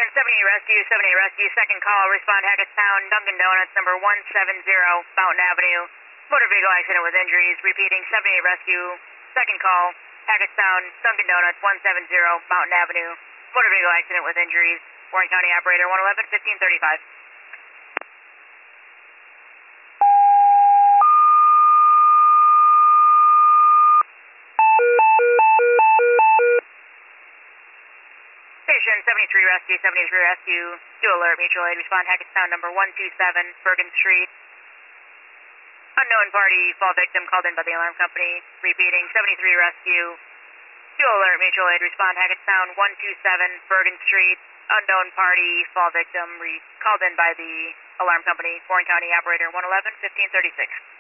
Station 78 Rescue, 78 Rescue, second call, respond Hackettstown, Dunkin' Donuts, number 170, Fountain Avenue. Motor vehicle accident with injuries. Repeating, 78 Rescue, second call, Hackettstown, Dunkin' Donuts, 170, Mountain Avenue. Motor vehicle accident with injuries. Warren County operator, 111, 1535. Station 73 Rescue, 73 Rescue, do alert, mutual aid, respond Hackettstown, number 127, Bergen Street. Unknown party, fall victim called in by the alarm company. Repeating, 73 Rescue, do alert, mutual aid, respond Hackettstown, 127, Bergen Street. Unknown party, fall victim, called in by the alarm company. Warren County operator, 111, 1536.